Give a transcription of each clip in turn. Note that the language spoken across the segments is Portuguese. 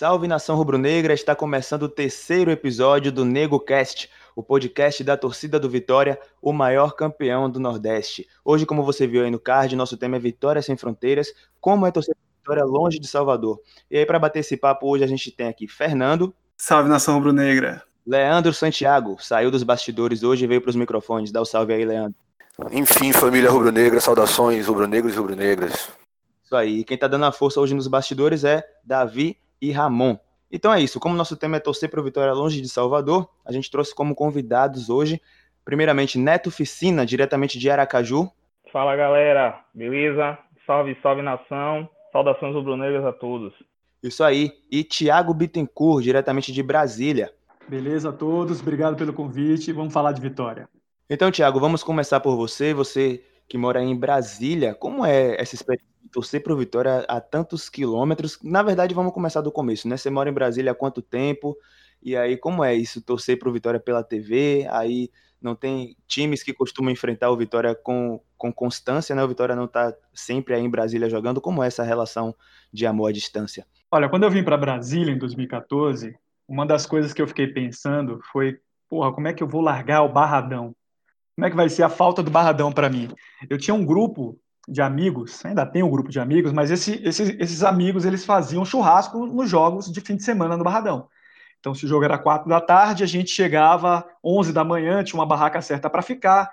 Salve nação rubro-negra, está começando o terceiro episódio do NegoCast, o podcast da torcida do Vitória, o maior campeão do Nordeste. Hoje, como você viu aí no card, nosso tema é Vitória Sem Fronteiras, como é torcer a Vitória longe de Salvador. E aí, para bater esse papo, hoje a gente tem aqui Fernando. Salve nação rubro-negra. Leandro Santiago, saiu dos bastidores hoje e veio para os microfones. Dá o salve aí, Leandro. Enfim, família rubro-negra, saudações rubro-negros e rubro-negras. Isso aí, quem tá dando a força hoje nos bastidores é Davi e Ramon. Então é isso, como nosso tema é torcer para o Vitória longe de Salvador, a gente trouxe como convidados hoje, primeiramente Neto Ficina, diretamente de Aracaju. Fala galera, beleza? Salve, salve nação, saudações rubro-negras a todos. Isso aí, e Thiago Bittencourt, diretamente de Brasília. Beleza a todos, obrigado pelo convite, vamos falar de Vitória. Então, Thiago, vamos começar por você que mora em Brasília, como é essa experiência de torcer para o Vitória a tantos quilômetros? Na verdade, vamos começar do começo, né? Você mora em Brasília há quanto tempo? E aí, como é isso, torcer para o Vitória pela TV? Aí não tem times que costumam enfrentar o Vitória com constância, né? O Vitória não está sempre aí em Brasília jogando. Como é essa relação de amor à distância? Olha, quando eu vim para Brasília em 2014, uma das coisas que eu fiquei pensando foi, como é que eu vou largar o Barradão? Como é que vai ser a falta do Barradão para mim? Eu tinha um grupo de amigos, ainda tenho um grupo de amigos, mas esses amigos, eles faziam churrasco nos jogos de fim de semana no Barradão. Então, se o jogo era 4 da tarde, a gente chegava 11 da manhã, tinha uma barraca certa para ficar,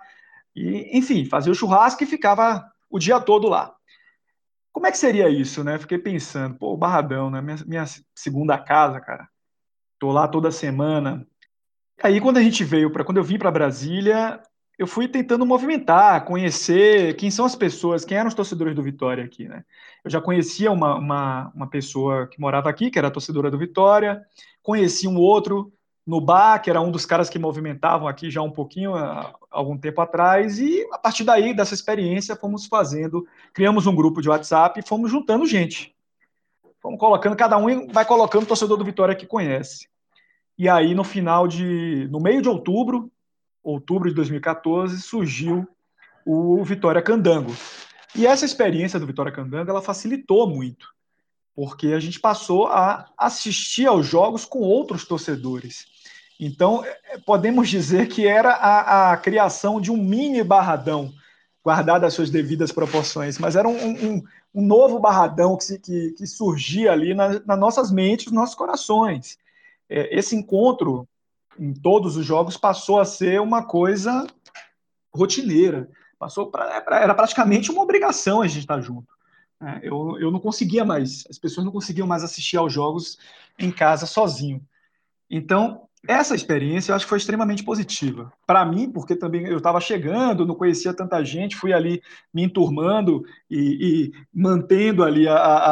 e, enfim, fazia o churrasco e ficava o dia todo lá. Como é que seria isso, né? Fiquei pensando, o Barradão, né? Minha segunda casa, cara. Tô lá toda semana. Aí, quando eu vim para Brasília, eu fui tentando movimentar, conhecer quem são as pessoas, quem eram os torcedores do Vitória aqui, né? Eu já conhecia uma pessoa que morava aqui, que era torcedora do Vitória, conheci um outro no bar, que era um dos caras que movimentavam aqui já um pouquinho, há algum tempo atrás, e a partir daí, dessa experiência, criamos um grupo de WhatsApp e fomos juntando gente. Fomos colocando, cada um vai colocando o torcedor do Vitória que conhece. E aí, no meio de outubro de 2014, surgiu o Vitória Candango. E essa experiência do Vitória Candango, ela facilitou muito, porque a gente passou a assistir aos jogos com outros torcedores. Então, podemos dizer que era a criação de um mini Barradão, guardado as suas devidas proporções, mas era um novo Barradão que surgia ali nas nossas mentes, nos nossos corações. Esse encontro em todos os jogos passou a ser uma coisa rotineira, era praticamente uma obrigação a gente estar junto. Eu não conseguia mais, as pessoas não conseguiam mais assistir aos jogos em casa sozinho. Então, essa experiência eu acho que foi extremamente positiva. Para mim, porque também eu estava chegando, não conhecia tanta gente, fui ali me enturmando e mantendo ali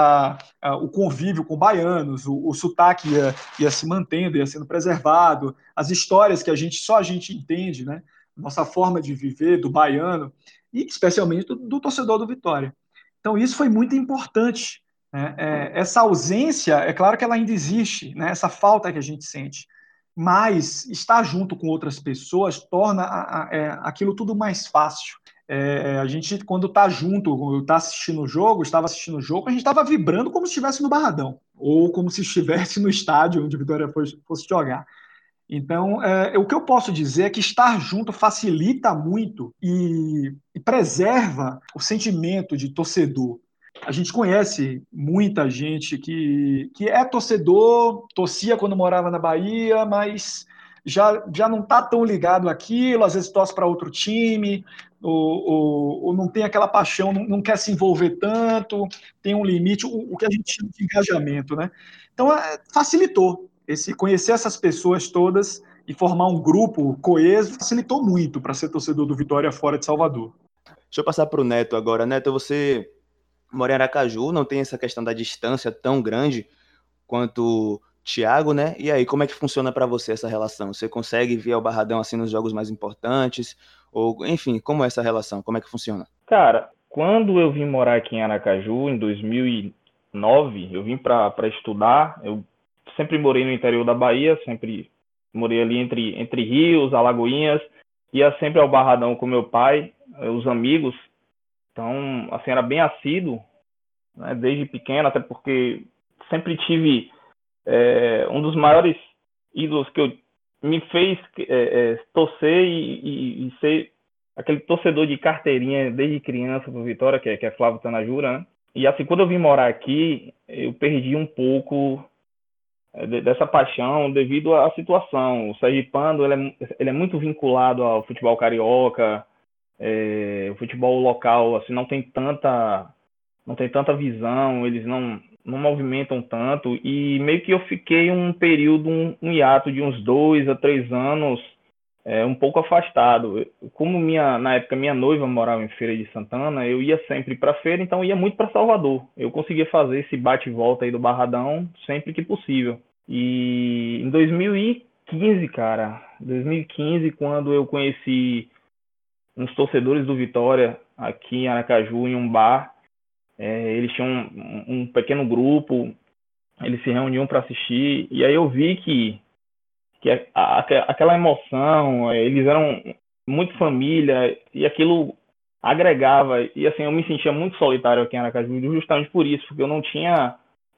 o convívio com baianos, o sotaque ia se mantendo, ia sendo preservado, as histórias que só a gente entende, né? Nossa forma de viver do baiano, e especialmente do torcedor do Vitória. Então, isso foi muito importante. Essa ausência, é claro que ela ainda existe, né? Essa falta que a gente sente, mas estar junto com outras pessoas torna aquilo tudo mais fácil. A gente, quando está junto, estava assistindo o jogo, a gente estava vibrando como se estivesse no Barradão, ou como se estivesse no estádio onde o Vitória fosse jogar. Então, o que eu posso dizer é que estar junto facilita muito e preserva o sentimento de torcedor. A gente conhece muita gente que é torcedor, torcia quando morava na Bahia, mas já não está tão ligado àquilo, às vezes torce para outro time, ou não tem aquela paixão, não quer se envolver tanto, tem um limite, o que a gente chama de engajamento, né? Então, facilitou. Conhecer essas pessoas todas e formar um grupo coeso facilitou muito para ser torcedor do Vitória fora de Salvador. Deixa eu passar para o Neto agora. Neto, você mora em Aracaju, não tem essa questão da distância tão grande quanto Thiago, né? E aí, como é que funciona para você essa relação? Você consegue vir ao Barradão assim nos jogos mais importantes? Ou, enfim, como é essa relação? Como é que funciona? Cara, quando eu vim morar aqui em Aracaju, em 2009, eu vim para estudar. Eu sempre morei no interior da Bahia, sempre morei ali entre rios, Alagoinhas, ia sempre ao Barradão com meu pai, os amigos. Então, assim, era bem assíduo, né, desde pequeno, até porque sempre tive um dos maiores ídolos que me fez torcer e ser aquele torcedor de carteirinha desde criança pro Vitória, que é Flávio Tanajura, né? E assim, quando eu vim morar aqui, eu perdi um pouco dessa paixão devido à situação. O sergipano, ele é muito vinculado ao futebol carioca, o futebol local, assim, não tem tanta visão, eles não movimentam tanto, e meio que eu fiquei um período, um hiato de uns 2 a 3 anos, um pouco afastado. Como na época minha noiva morava em Feira de Santana, eu ia sempre para feira, então eu ia muito para Salvador. Eu conseguia fazer esse bate e volta aí do Barradão sempre que possível. E em 2015, cara, quando eu conheci uns torcedores do Vitória aqui em Aracaju, em um bar, eles tinham um pequeno grupo, eles se reuniam para assistir, e aí eu vi que aquela emoção, eles eram muito família, e aquilo agregava, e assim, eu me sentia muito solitário aqui em Aracaju, justamente por isso, porque eu não tinha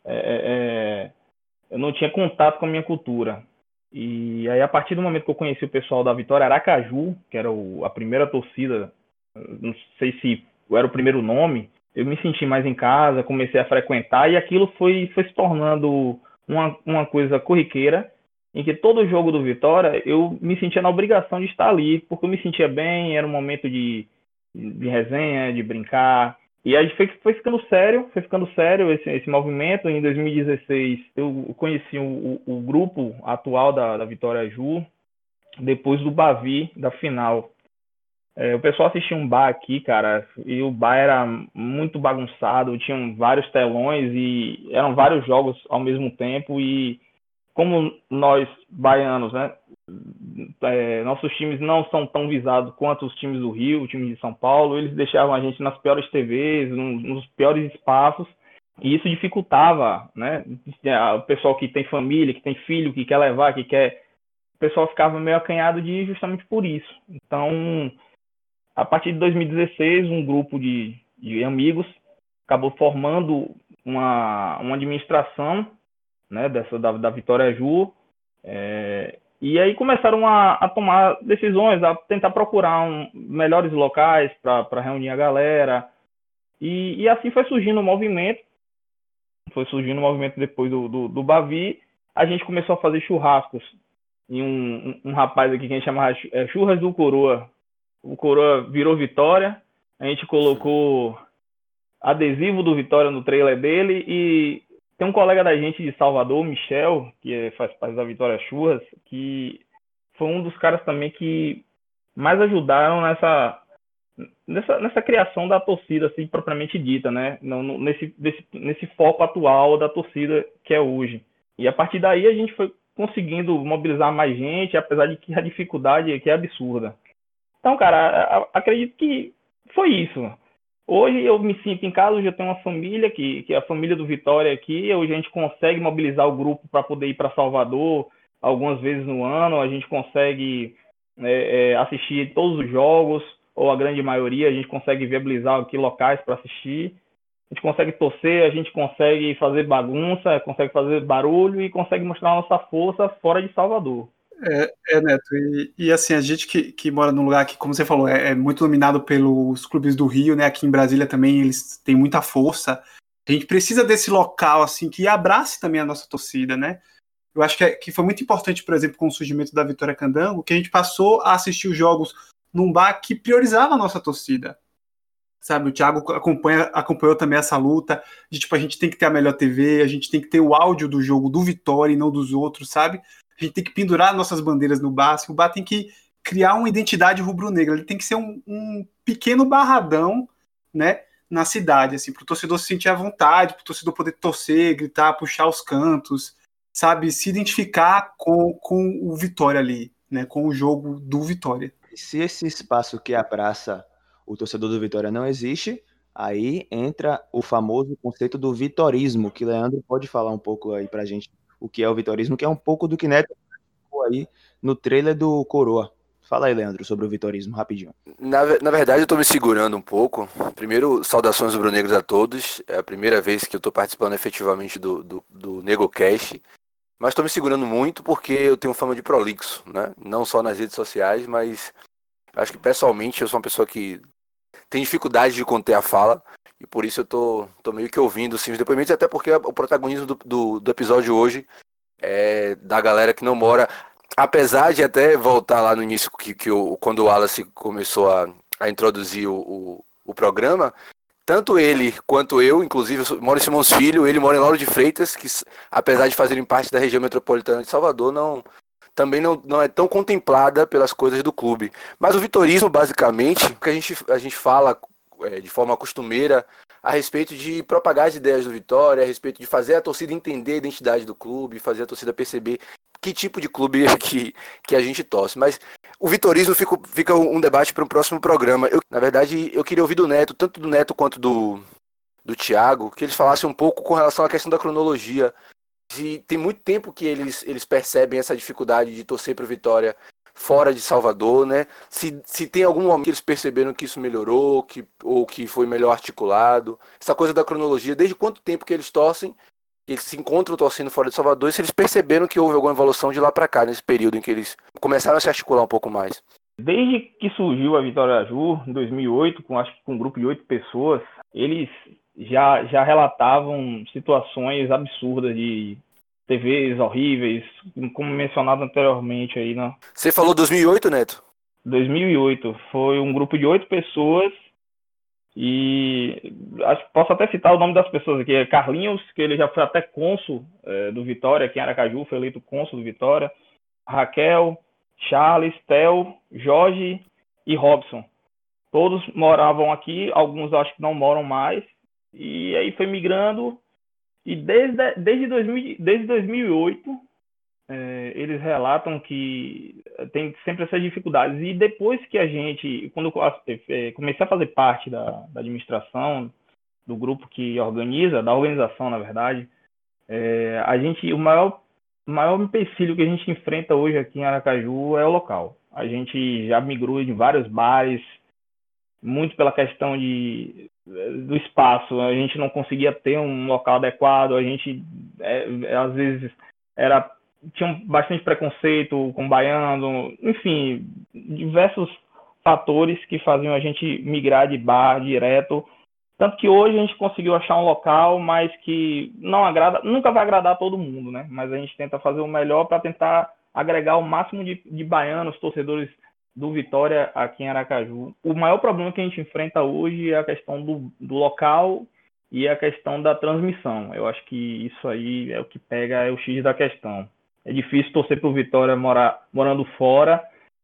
contato com a minha cultura. E aí, a partir do momento que eu conheci o pessoal da Vitória Aracaju, que era a primeira torcida, não sei se era o primeiro nome, eu me senti mais em casa, comecei a frequentar, e aquilo foi se tornando uma coisa corriqueira, em que todo jogo do Vitória eu me sentia na obrigação de estar ali, porque eu me sentia bem, era um momento de resenha, de brincar. E aí foi ficando sério esse movimento. Em 2016 eu conheci o grupo atual da Vitória Ju, depois do Bavi, da final. O pessoal assistia um bar aqui, cara, e o bar era muito bagunçado, tinham vários telões e eram vários jogos ao mesmo tempo, e como nós, baianos, né, nossos times não são tão visados quanto os times do Rio, o time de São Paulo, eles deixavam a gente nas piores TVs, nos piores espaços, e isso dificultava, né, o pessoal que tem família, que tem filho, que quer levar, o pessoal ficava meio acanhado justamente por isso. Então, a partir de 2016, um grupo de amigos acabou formando uma administração, né, da Vitória Ju, e aí começaram a tomar decisões, a tentar procurar melhores locais para reunir a galera, e assim foi surgindo o movimento. Depois do Bavi. A gente começou a fazer churrascos e um rapaz aqui que a gente chamava Churras do Coroa. O Coroa virou Vitória, a gente colocou adesivo do Vitória no trailer dele, e tem um colega da gente de Salvador, Michel, que faz parte da Vitória Churras, que foi um dos caras também que mais ajudaram nessa criação da torcida, assim, propriamente dita, né? Nesse foco atual da torcida que é hoje. E a partir daí a gente foi conseguindo mobilizar mais gente, apesar de que a dificuldade aqui é absurda. Então, cara, acredito que foi isso. Hoje eu me sinto em casa, hoje eu tenho uma família, que é a família do Vitória aqui, hoje a gente consegue mobilizar o grupo para poder ir para Salvador algumas vezes no ano, a gente consegue assistir todos os jogos, ou a grande maioria, a gente consegue viabilizar aqui locais para assistir, a gente consegue torcer, a gente consegue fazer bagunça, consegue fazer barulho e consegue mostrar a nossa força fora de Salvador. Neto, e assim, a gente que mora num lugar que, como você falou, é muito dominado pelos clubes do Rio, né? Aqui em Brasília também eles têm muita força. A gente precisa desse local, assim, que abrace também a nossa torcida, né? Eu acho que foi muito importante, por exemplo, com o surgimento da Vitória Candango, que a gente passou a assistir os jogos num bar que priorizava a nossa torcida. Sabe, o Thiago acompanhou também essa luta de, tipo, a gente tem que ter a melhor TV, a gente tem que ter o áudio do jogo do Vitória e não dos outros, sabe? A gente tem que pendurar nossas bandeiras no bar, assim, o bar tem que criar uma identidade rubro-negra, ele tem que ser um pequeno barradão, né, na cidade, assim, para o torcedor se sentir à vontade, para o torcedor poder torcer, gritar, puxar os cantos, sabe, se identificar com o Vitória ali, né, com o jogo do Vitória. Se esse espaço que abraça o torcedor do Vitória não existe, aí entra o famoso conceito do vitorismo, que Leandro pode falar um pouco aí pra gente o que é o vitorismo, que é um pouco do que Neto falou aí no trailer do Coroa. Fala aí, Leandro, sobre o vitorismo, rapidinho. Na verdade, eu tô me segurando um pouco. Primeiro, saudações rubro-negros a todos. É a primeira vez que eu tô participando efetivamente do NegoCast. Mas estou me segurando muito porque eu tenho fama de prolixo, né? Não só nas redes sociais, mas acho que pessoalmente eu sou uma pessoa que tem dificuldade de conter a fala. E por isso eu tô meio que ouvindo assim, os depoimentos, até porque o protagonismo do episódio hoje é da galera que não mora. Apesar de até voltar lá no início, quando o Wallace começou a introduzir o programa, tanto ele quanto eu, inclusive, eu moro em Simões Filho, ele mora em Lauro de Freitas, que apesar de fazerem parte da região metropolitana de Salvador, também não é tão contemplada pelas coisas do clube. Mas o vitorismo, basicamente, que a gente fala de forma costumeira a respeito de propagar as ideias do Vitória, a respeito de fazer a torcida entender a identidade do clube, fazer a torcida perceber que tipo de clube que a gente torce. Mas o vitorismo fica um debate para um próximo programa. Na verdade, eu queria ouvir do Neto, tanto do Neto quanto do Thiago, que eles falassem um pouco com relação à questão da cronologia. Tem muito tempo que eles percebem essa dificuldade de torcer para o Vitória fora de Salvador, né? Se tem algum momento que eles perceberam que isso melhorou, ou que foi melhor articulado. Essa coisa da cronologia, desde quanto tempo que eles torcem, eles se encontram torcendo fora de Salvador, e se eles perceberam que houve alguma evolução de lá para cá, nesse período em que eles começaram a se articular um pouco mais. Desde que surgiu a Vitória Aju, em 2008, acho que com um grupo de 8 pessoas, eles já relatavam situações absurdas de TVs horríveis, como mencionado anteriormente aí, né? Você falou 2008, Neto? 2008. Foi um grupo de 8 pessoas e posso até citar o nome das pessoas aqui. É Carlinhos, que ele já foi até cônsul do Vitória, aqui em Aracaju, foi eleito cônsul do Vitória. Raquel, Charles, Theo, Jorge e Robson. Todos moravam aqui, alguns acho que não moram mais. E aí foi migrando. E desde 2008, eles relatam que tem sempre essas dificuldades. E depois que quando eu comecei a fazer parte da administração, do grupo que organiza, da organização, na verdade, o maior empecilho que a gente enfrenta hoje aqui em Aracaju é o local. A gente já migrou em vários bares, muito pela questão do espaço. A gente não conseguia ter um local adequado, a gente às vezes tinha bastante preconceito com baiano, enfim, diversos fatores que faziam a gente migrar de bar direto. Tanto que hoje a gente conseguiu achar um local, mas que não agrada, nunca vai agradar todo mundo, né? Mas a gente tenta fazer o melhor para tentar agregar o máximo de baianos, torcedores do Vitória aqui em Aracaju. O maior problema que a gente enfrenta hoje é a questão do local e a questão da transmissão. Eu acho que isso aí é o que pega, é o X da questão. É difícil torcer para o Vitória morando fora,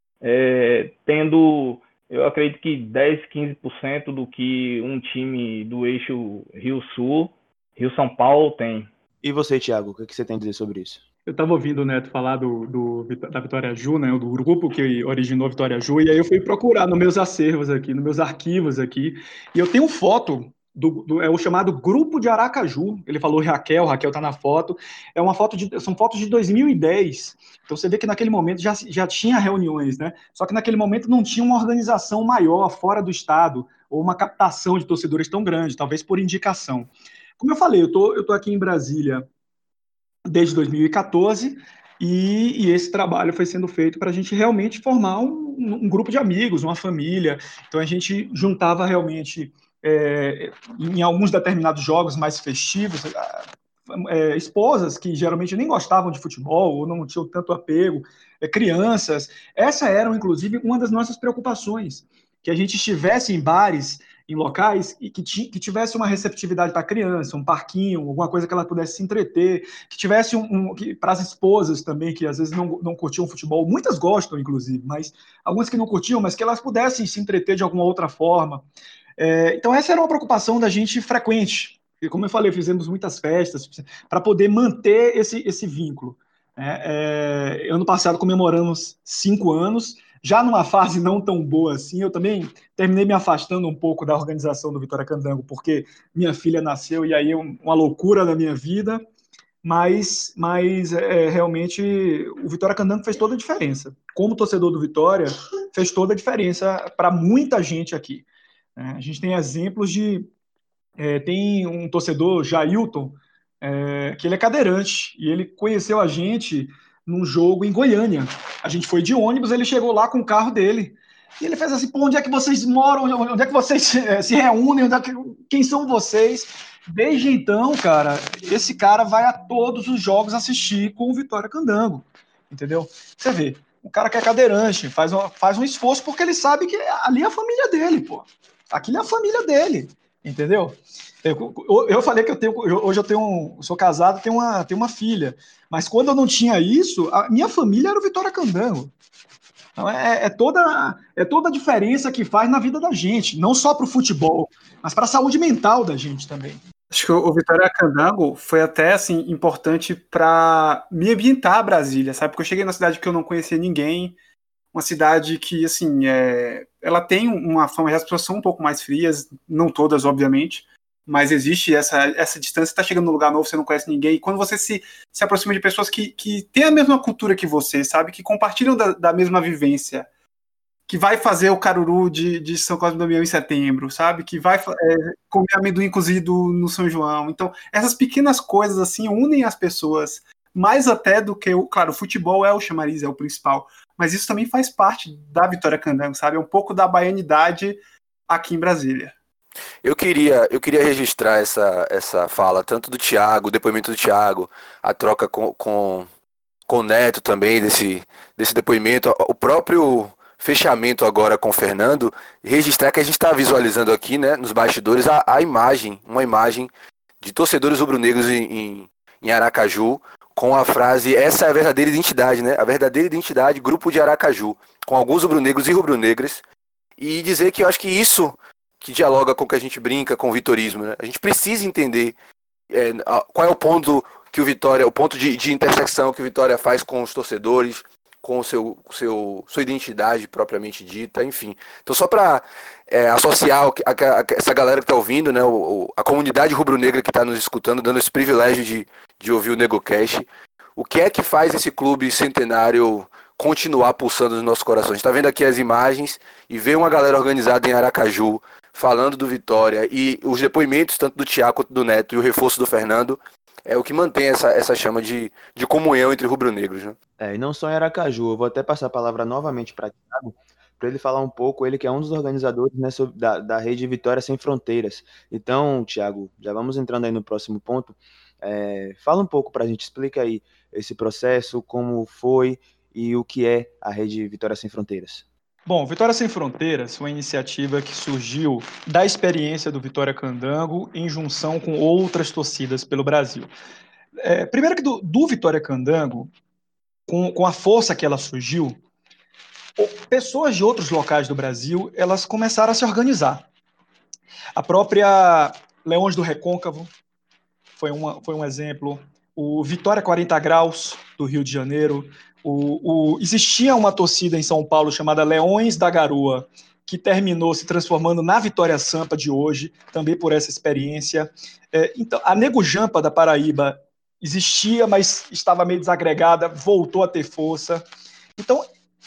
tendo, eu acredito que 10, 15% do que um time do eixo Rio-Sul, Rio-São Paulo tem. E você, Thiago, o que você tem a dizer sobre isso? Eu estava ouvindo o Neto falar da Vitória Aju, né, do grupo que originou a Vitória Aju, e aí eu fui procurar nos meus acervos aqui, nos meus arquivos aqui, e eu tenho foto é o chamado Grupo de Aracaju. Ele falou Raquel tá na foto. São fotos de 2010. Então você vê que naquele momento já tinha reuniões, né? Só que naquele momento não tinha uma organização maior fora do estado, ou uma captação de torcedores tão grande, talvez por indicação. Como eu falei, eu tô aqui em Brasília desde 2014, e esse trabalho foi sendo feito para a gente realmente formar um grupo de amigos, uma família. Então a gente juntava realmente, em alguns determinados jogos mais festivos, esposas que geralmente nem gostavam de futebol ou não tinham tanto apego, crianças. Essa era, inclusive, uma das nossas preocupações, que a gente estivesse em bares, em locais e que tivesse uma receptividade para a criança, um parquinho, alguma coisa que ela pudesse se entreter, que tivesse para as esposas também, que às vezes não curtiam futebol, muitas gostam, inclusive, mas algumas que não curtiam, mas que elas pudessem se entreter de alguma outra forma. Então essa era uma preocupação da gente frequente, e como eu falei, fizemos muitas festas para poder manter esse vínculo. Ano passado comemoramos 5 anos, já numa fase não tão boa assim. Eu também terminei me afastando um pouco da organização do Vitória Candango, porque minha filha nasceu e aí uma loucura na minha vida, mas realmente o Vitória Candango fez toda a diferença. Como torcedor do Vitória, fez toda a diferença para muita gente aqui. A gente tem exemplos tem um torcedor, Jailton, que ele é cadeirante, e ele conheceu a gente num jogo em Goiânia. A gente foi de ônibus, ele chegou lá com o carro dele, e ele fez assim, pô, onde é que vocês moram, onde é que vocês se reúnem, quem são vocês? Desde então, cara, esse cara vai a todos os jogos assistir com o Vitória Candango, entendeu? Você vê, o cara que é cadeirante, faz um esforço porque ele sabe que ali é a família dele, pô. Aquilo é a família dele, entendeu? Eu falei que hoje eu sou casado, tenho uma filha, mas quando eu não tinha isso, a minha família era o Vitória Candango. Então toda a diferença que faz na vida da gente, não só para o futebol, mas para a saúde mental da gente também. Acho que o Vitória Candango foi até assim importante para me ambientar a Brasília, sabe? Porque eu cheguei na cidade que eu não conhecia ninguém, uma cidade que assim ela tem uma fama, as pessoas são um pouco mais frias, não todas, obviamente, mas existe essa distância, está chegando num lugar novo, você não conhece ninguém, e quando você se aproxima de pessoas que têm a mesma cultura que você, sabe? Que compartilham da mesma vivência, que vai fazer o caruru de São Cosme e Damião em setembro, sabe? Que vai comer amendoim cozido no São João. Então, essas pequenas coisas, assim, unem as pessoas, mais até do que, claro, o futebol é o chamariz, é o principal, mas isso também faz parte da Vitória Candango, sabe? É um pouco da baianidade aqui em Brasília. Eu queria registrar essa fala, tanto do Thiago, o depoimento do Thiago, a troca com o Neto também, desse depoimento, o próprio fechamento agora com o Fernando, registrar que a gente está visualizando aqui, né, nos bastidores, uma imagem de torcedores rubro-negros em Aracaju, com a frase, essa é a verdadeira identidade, né, a verdadeira identidade, grupo de Aracaju, com alguns rubro-negros e rubro-negras, e dizer que eu acho que isso que dialoga com o que a gente brinca com o vitorismo, né? A gente precisa entender qual é o ponto que o Vitória, o ponto de intersecção que o Vitória faz com os torcedores, com sua identidade propriamente dita, enfim. Então, só para associar essa galera que está ouvindo, né, a comunidade rubro-negra que está nos escutando, dando esse privilégio de ouvir o NegoCast, o que é que faz esse clube centenário continuar pulsando nos nossos corações? A gente está vendo aqui as imagens e vê uma galera organizada em Aracaju, falando do Vitória, e os depoimentos tanto do Thiago quanto do Neto e o reforço do Fernando é o que mantém essa chama de comunhão entre rubro-negros, né? E não só em Aracaju, eu vou até passar a palavra novamente para Thiago, para ele falar um pouco, ele que é um dos organizadores, né, da rede Vitória Sem Fronteiras. Então, Thiago, já vamos entrando aí no próximo ponto. Fala um pouco para a gente, explica aí esse processo, como foi e o que é a rede Vitória Sem Fronteiras. Bom, Vitória Sem Fronteiras foi uma iniciativa que surgiu da experiência do Vitória Candango em junção com outras torcidas pelo Brasil. Primeiro que do Vitória Candango, com a força que ela surgiu, pessoas de outros locais do Brasil, elas começaram a se organizar. A própria Leões do Recôncavo foi um exemplo, o Vitória 40 Graus, do Rio de Janeiro, existia uma torcida em São Paulo chamada Leões da Garoa, que terminou se transformando na Vitória Sampa de hoje, também por essa experiência. Então, a Nego Jampa da Paraíba existia, mas estava meio desagregada, voltou a ter força. Então,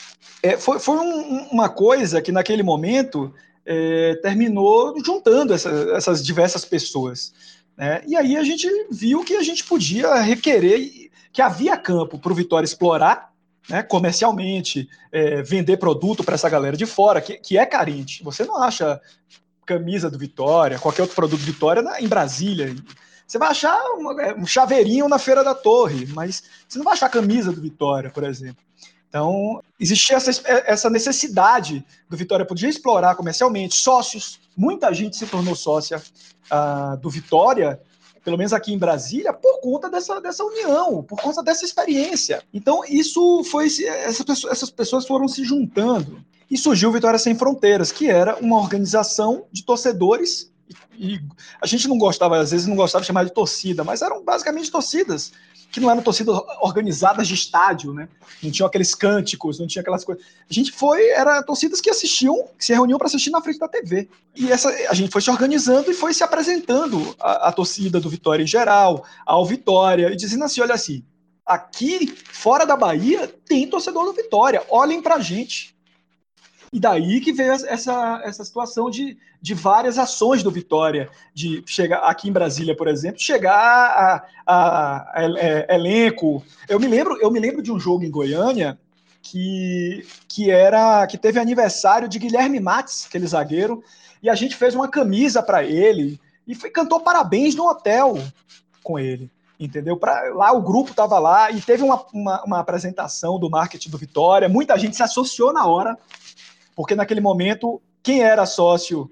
foi uma coisa que naquele momento terminou juntando essas diversas pessoas. E aí a gente viu que a gente podia requerer, que havia campo para o Vitória explorar, né, comercialmente, vender produto para essa galera de fora, que é carente. Você não acha camisa do Vitória, qualquer outro produto do Vitória em Brasília. Você vai achar um chaveirinho na Feira da Torre, mas você não vai achar camisa do Vitória, por exemplo. Então, existia essa necessidade do Vitória poder explorar comercialmente, sócios, muita gente se tornou sócia do Vitória, pelo menos aqui em Brasília, por conta dessa união, por conta dessa experiência. Então, isso foi, essas pessoas foram se juntando e surgiu o Vitória Sem Fronteiras, que era uma organização de torcedores, e a gente às vezes não gostava de chamar de torcida, mas eram basicamente torcidas, que não eram torcidas organizadas de estádio, né? Não tinham aqueles cânticos, não tinha aquelas coisas. Era torcidas que assistiam, que se reuniam para assistir na frente da TV. E a gente foi se organizando e foi se apresentando a torcida do Vitória em geral, ao Vitória, e dizendo assim, olha assim, aqui, fora da Bahia, tem torcedor do Vitória, olhem pra gente. E daí que veio essa situação de várias ações do Vitória, de chegar aqui em Brasília, por exemplo, chegar a elenco. Eu me lembro de um jogo em Goiânia que teve aniversário de Guilherme Matos, aquele zagueiro, e a gente fez uma camisa para ele e cantou parabéns no hotel com ele. Entendeu? Lá o grupo estava lá e teve uma apresentação do marketing do Vitória. Muita gente se associou na hora, porque naquele momento, quem era sócio,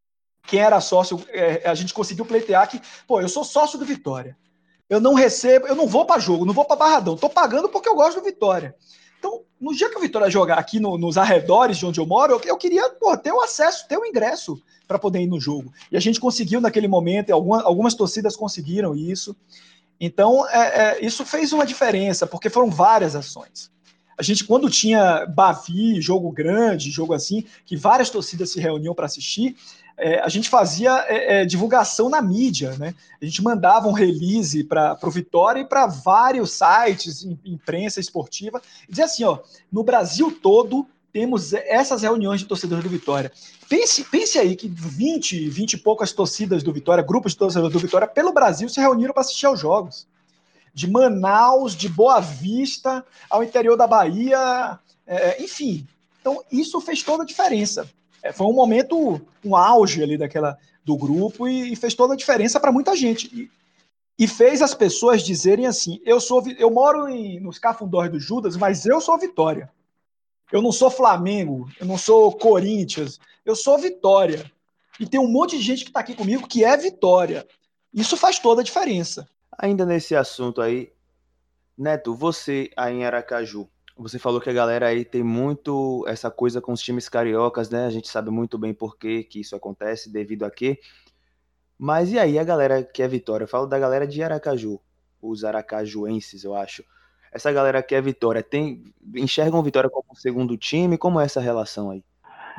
a gente conseguiu pleitear que, pô, eu sou sócio do Vitória. Eu não recebo, eu não vou para jogo, não vou para Barradão, tô pagando porque eu gosto do Vitória. Então, no dia que o Vitória jogar aqui nos arredores de onde eu moro, eu queria ter o acesso, ter o ingresso para poder ir no jogo. E a gente conseguiu naquele momento, e algumas torcidas conseguiram isso. Então, isso fez uma diferença, porque foram várias ações. A gente, quando tinha Bavi, jogo grande, jogo assim, que várias torcidas se reuniam para assistir, a gente fazia divulgação na mídia, né? A gente mandava um release para o Vitória e para vários sites, imprensa esportiva, e dizia assim, ó, no Brasil todo temos essas reuniões de torcedores do Vitória. Pense aí que 20 e poucas torcidas do Vitória, grupos de torcedores do Vitória pelo Brasil se reuniram para assistir aos jogos. De Manaus, de Boa Vista, ao interior da Bahia, enfim. Então, isso fez toda a diferença. Foi um momento, um auge ali do grupo e fez toda a diferença para muita gente. E fez as pessoas dizerem assim, eu moro nos Cafundós do Judas, mas eu sou Vitória. Eu não sou Flamengo, eu não sou Corinthians, eu sou Vitória. E tem um monte de gente que está aqui comigo que é Vitória. Isso faz toda a diferença. Ainda nesse assunto aí, Neto, você aí em Aracaju, você falou que a galera aí tem muito essa coisa com os times cariocas, né? A gente sabe muito bem por que isso acontece, devido a quê. Mas e aí a galera que é Vitória? Eu falo da galera de Aracaju, os aracajuenses, eu acho. Essa galera que é Vitória, enxergam Vitória como um segundo time? Como é essa relação aí?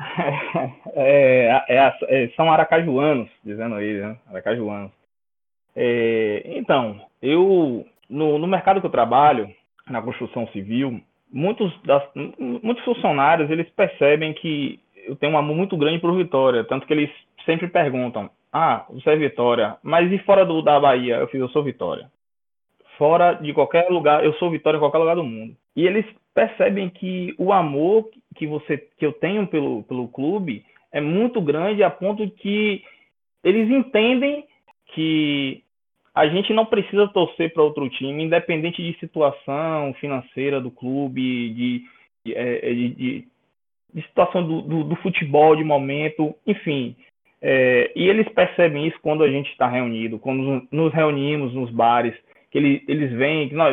São aracajuanos, dizendo aí, né? Aracajuanos. Então, no mercado que eu trabalho, na construção civil, muitos funcionários, eles percebem que eu tenho um amor muito grande por Vitória, tanto que eles sempre perguntam, você é Vitória, mas e fora da Bahia? Eu sou Vitória. Fora de qualquer lugar, eu sou Vitória em qualquer lugar do mundo. E eles percebem que o amor que eu tenho pelo clube é muito grande, a ponto que eles entendem que a gente não precisa torcer para outro time, independente de situação financeira do clube, de situação do futebol de momento, enfim. E eles percebem isso quando a gente está reunido, quando nos reunimos nos bares, que eles veem que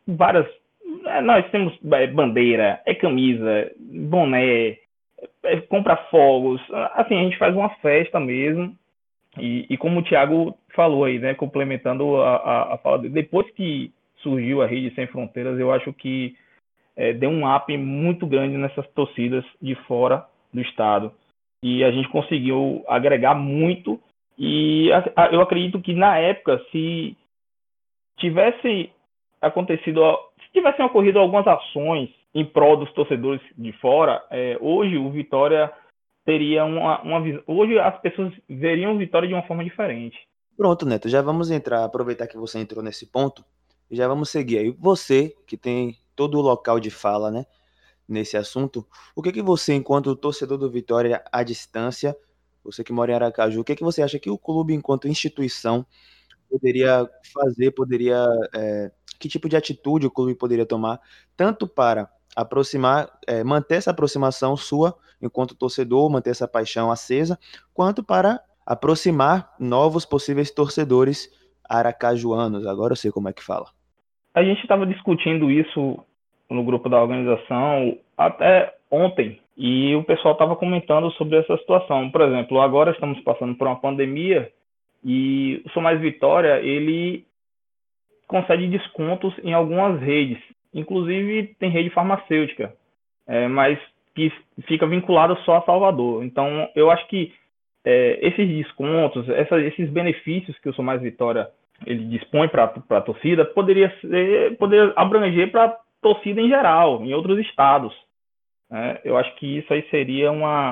nós temos bandeira, camisa, boné, compra fogos, assim, a gente faz uma festa mesmo. E como o Thiago falou aí, né, complementando a fala dele, depois que surgiu a Rede Sem Fronteiras, eu acho que deu um up muito grande nessas torcidas de fora do estado. E a gente conseguiu agregar muito. E eu acredito que na época, se tivessem ocorrido algumas ações em prol dos torcedores de fora, hoje o Vitória teria uma visão. Hoje as pessoas veriam o Vitória de uma forma diferente. Pronto, Neto, já vamos aproveitar que você entrou nesse ponto, e já vamos seguir aí. Você, que tem todo o local de fala, né, nesse assunto, o que você, enquanto torcedor do Vitória à distância, você que mora em Aracaju, o que você acha que o clube, enquanto instituição, poderia fazer, que tipo de atitude o clube poderia tomar, tanto para aproximar, manter essa aproximação sua enquanto torcedor, manter essa paixão acesa, quanto para aproximar novos possíveis torcedores aracajuanos. Agora eu sei como é que fala. A gente estava discutindo isso no grupo da organização até ontem, e o pessoal estava comentando sobre essa situação. Por exemplo, agora estamos passando por uma pandemia, e o Sou Mais Vitória, ele concede descontos em algumas redes, inclusive tem rede farmacêutica, mas que fica vinculada só a Salvador. Então, eu acho que esses descontos, esses benefícios que o Sou Mais Vitória ele dispõe para a torcida, poderia abranger para a torcida em geral, em outros estados. né? Eu acho que isso aí seria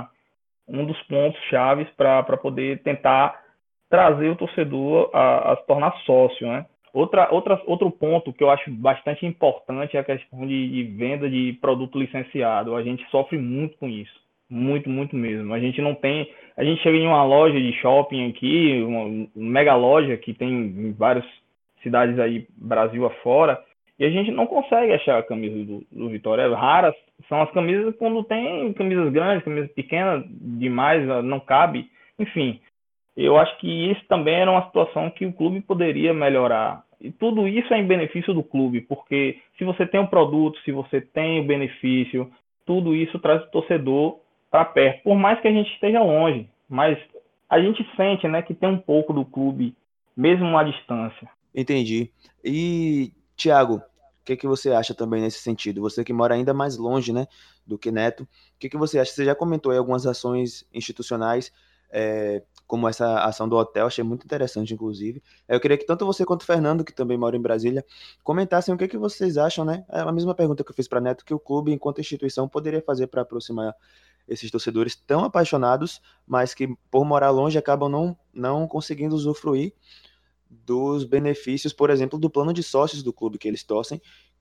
um dos pontos chaves para poder tentar trazer o torcedor a se tornar sócio, né? Outro ponto que eu acho bastante importante é a questão de venda de produto licenciado. A gente sofre muito com isso. Muito, muito mesmo. A gente chega em uma loja de shopping aqui, uma mega loja que tem em várias cidades aí, Brasil afora, e a gente não consegue achar a camisa do Vitória. Raras são as camisas quando tem camisas grandes, camisas pequenas demais, não cabe. Enfim, eu acho que isso também era uma situação que o clube poderia melhorar. E tudo isso é em benefício do clube, porque se você tem um produto, se você tem o benefício, tudo isso traz o torcedor para perto. Por mais que a gente esteja longe, mas a gente sente, né, que tem um pouco do clube, mesmo à distância. Entendi. E, Thiago, o que você acha também nesse sentido? Você que mora ainda mais longe, né, do que Neto, o que você acha? Você já comentou aí algumas ações institucionais, como essa ação do hotel, achei muito interessante, inclusive. Eu queria que tanto você quanto o Fernando, que também mora em Brasília, comentassem o que vocês acham, né? É a mesma pergunta que eu fiz para Neto, que o clube, enquanto instituição, poderia fazer para aproximar esses torcedores tão apaixonados, mas que, por morar longe, acabam não conseguindo usufruir dos benefícios, por exemplo, do plano de sócios do clube que eles torcem,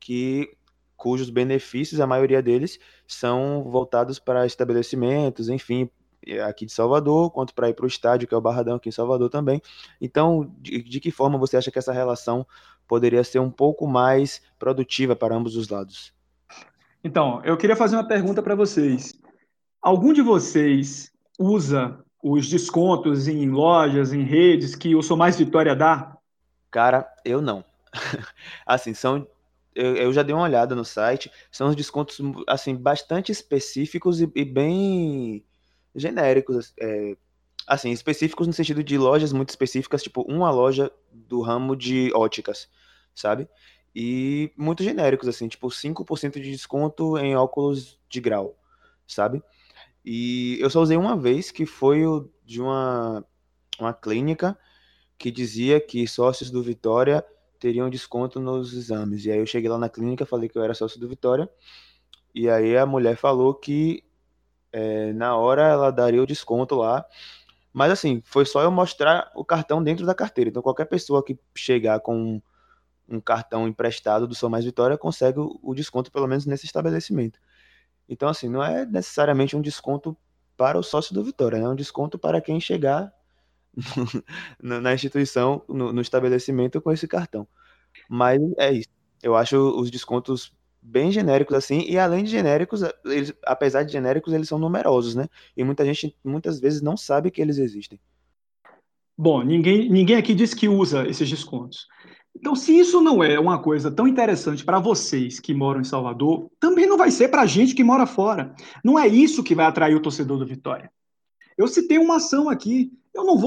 cujos benefícios, a maioria deles, são voltados para estabelecimentos, enfim, aqui de Salvador, quanto para ir para o estádio, que é o Barradão aqui em Salvador também. Então, de que forma você acha que essa relação poderia ser um pouco mais produtiva para ambos os lados? Então, eu queria fazer uma pergunta para vocês. Algum de vocês usa os descontos em lojas, em redes, que o Sou Mais Vitória dá? Cara, eu não. Assim, eu já dei uma olhada no site, são os descontos assim bastante específicos e bem genéricos, assim, específicos no sentido de lojas muito específicas, tipo uma loja do ramo de óticas, sabe? E muito genéricos, assim, tipo 5% de desconto em óculos de grau, sabe? E eu só usei uma vez, que foi o de uma clínica que dizia que sócios do Vitória teriam desconto nos exames. E aí eu cheguei lá na clínica, falei que eu era sócio do Vitória, e aí a mulher falou que na hora ela daria o desconto lá. Mas assim, foi só eu mostrar o cartão dentro da carteira. Então qualquer pessoa que chegar com um cartão emprestado do Sou Mais Vitória consegue o desconto, pelo menos nesse estabelecimento. Então assim, não é necessariamente um desconto para o sócio do Vitória, é um desconto para quem chegar na instituição, no estabelecimento com esse cartão. Mas é isso. Eu acho os descontos bem genéricos assim, e além de genéricos, eles, apesar de genéricos, eles são numerosos, né? E muita gente muitas vezes não sabe que eles existem. Bom, ninguém aqui diz que usa esses descontos. Então, se isso não é uma coisa tão interessante para vocês que moram em Salvador, também não vai ser para a gente que mora fora. Não é isso que vai atrair o torcedor do Vitória. Eu citei uma ação aqui. Eu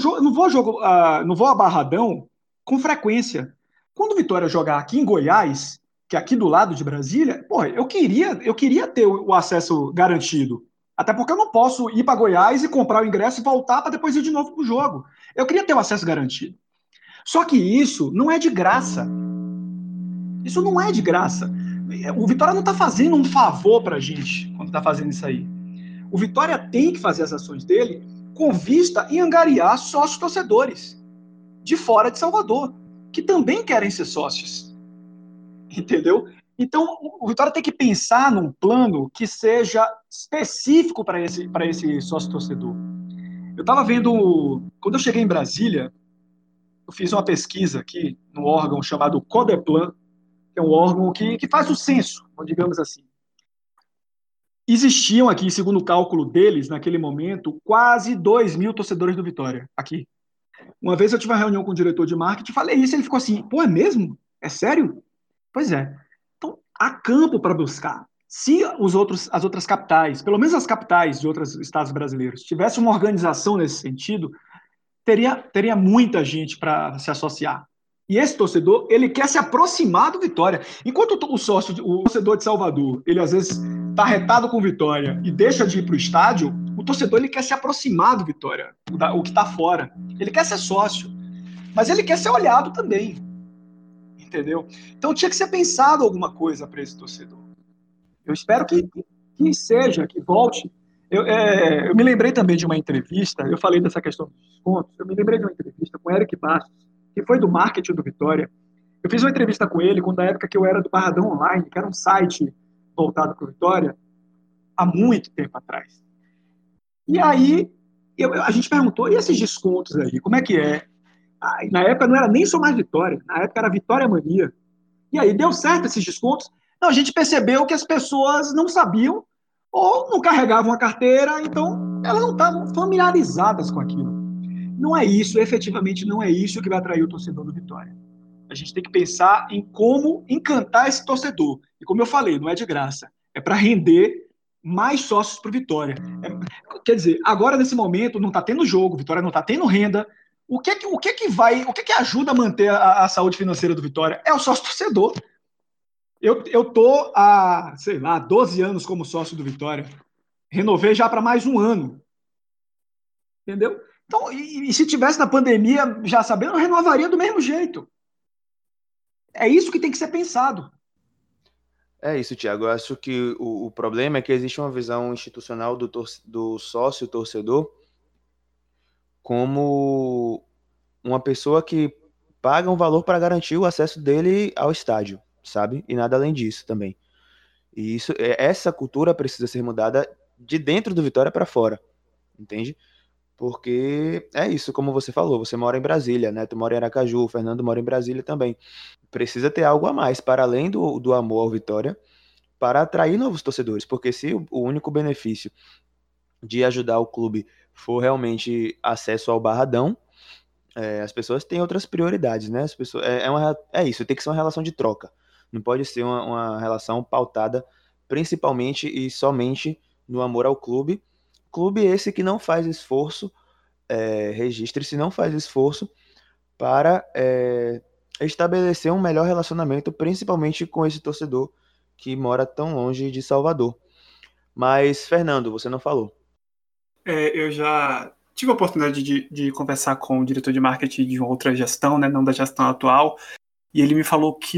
não vou a Barradão com frequência. Quando o Vitória jogar aqui em Goiás, que é aqui do lado de Brasília, porra, eu queria ter o acesso garantido. Até porque eu não posso ir para Goiás e comprar o ingresso e voltar para depois ir de novo para o jogo. Eu queria ter o acesso garantido. Só que isso não é de graça. Isso não é de graça. O Vitória não está fazendo um favor para a gente quando está fazendo isso aí. O Vitória tem que fazer as ações dele com vista em angariar sócios torcedores de fora de Salvador, que também querem ser sócios. Entendeu? Então, o Vitória tem que pensar num plano que seja específico para esse sócio torcedor. Eu estava vendo, quando eu cheguei em Brasília, eu fiz uma pesquisa aqui no órgão chamado Codeplan, que é um órgão que faz o censo, digamos assim. Existiam aqui, segundo o cálculo deles, naquele momento, quase 2.000 torcedores do Vitória, aqui. Uma vez eu tive uma reunião com o diretor de marketing e falei isso, ele ficou assim, pô, é mesmo? É sério? Pois é. Então, há campo para buscar. Se as outras capitais, pelo menos as capitais de outros estados brasileiros, tivessem uma organização nesse sentido, teria muita gente para se associar. E esse torcedor, ele quer se aproximar do Vitória. Enquanto o torcedor de Salvador, ele às vezes está retado com Vitória e deixa de ir para o estádio, o torcedor ele quer se aproximar do Vitória, o que está fora. Ele quer ser sócio, mas ele quer ser olhado também. Entendeu? Então tinha que ser pensado alguma coisa para esse torcedor. Eu espero que que seja, que volte. Eu me lembrei também de uma entrevista, eu falei dessa questão dos descontos, eu me lembrei de uma entrevista com o Eric Bastos, que foi do marketing do Vitória. Eu fiz uma entrevista com ele quando, na época que eu era do Barradão Online, que era um site voltado para o Vitória, há muito tempo atrás. E aí, a gente perguntou, e esses descontos aí, como é que é? Na época não era nem só mais Vitória, na época era Vitória Mania. E aí, deu certo esses descontos? Não, a gente percebeu que as pessoas não sabiam ou não carregavam a carteira, então elas não estavam familiarizadas com aquilo. Não é isso, efetivamente não é isso que vai atrair o torcedor do Vitória. A gente tem que pensar em como encantar esse torcedor. E como eu falei, não é de graça, é para render mais sócios para o Vitória. Quer dizer, agora nesse momento não está tendo jogo, Vitória não está tendo renda. O que ajuda a manter a saúde financeira do Vitória? É o sócio torcedor. Eu tô há, sei lá, 12 anos como sócio do Vitória. Renovei já para mais um ano. Entendeu? Então, e se tivesse na pandemia, já sabendo, eu renovaria do mesmo jeito. É isso que tem que ser pensado. É isso, Thiago. Eu acho que o problema é que existe uma visão institucional do sócio torcedor como uma pessoa que paga um valor para garantir o acesso dele ao estádio, sabe? E nada além disso também. E essa cultura precisa ser mudada de dentro do Vitória para fora, entende? Porque é isso, como você falou, você mora em Brasília, né? Tu mora em Aracaju, o Fernando mora em Brasília também. Precisa ter algo a mais, para além do amor ao Vitória, para atrair novos torcedores, porque se o único benefício de ajudar o clube for realmente acesso ao Barradão, as pessoas têm outras prioridades, né? As pessoas, é isso, tem que ser uma relação de troca. Não pode ser uma relação pautada principalmente e somente no amor ao clube. Clube esse que não faz esforço, registre-se, não faz esforço para estabelecer um melhor relacionamento, principalmente com esse torcedor que mora tão longe de Salvador. Mas, Fernando, você não falou. Eu já tive a oportunidade de conversar com o diretor de marketing de outra gestão, né, não da gestão atual, e ele me falou que